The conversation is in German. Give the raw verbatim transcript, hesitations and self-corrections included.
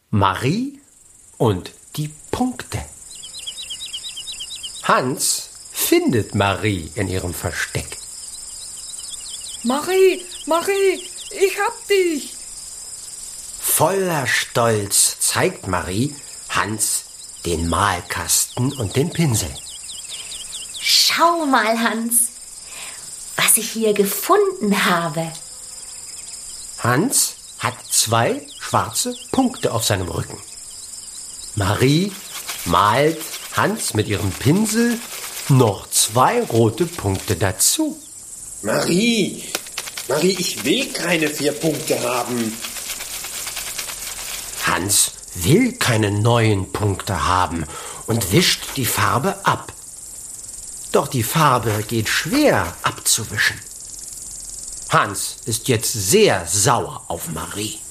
Marie und die Punkte. Hans findet Marie in ihrem Versteck. Marie, Marie, ich hab dich. Voller Stolz zeigt Marie Hans den Malkasten und den Pinsel. Schau mal, Hans, was ich hier gefunden habe. Hans hat zwei schwarze Punkte auf seinem Rücken. Marie malt Hans mit ihrem Pinsel noch zwei rote Punkte dazu. Marie, Marie, ich will keine vier Punkte haben. Hans will keine neuen Punkte haben und wischt die Farbe ab. Doch die Farbe geht schwer abzuwischen. Hans ist jetzt sehr sauer auf Marie.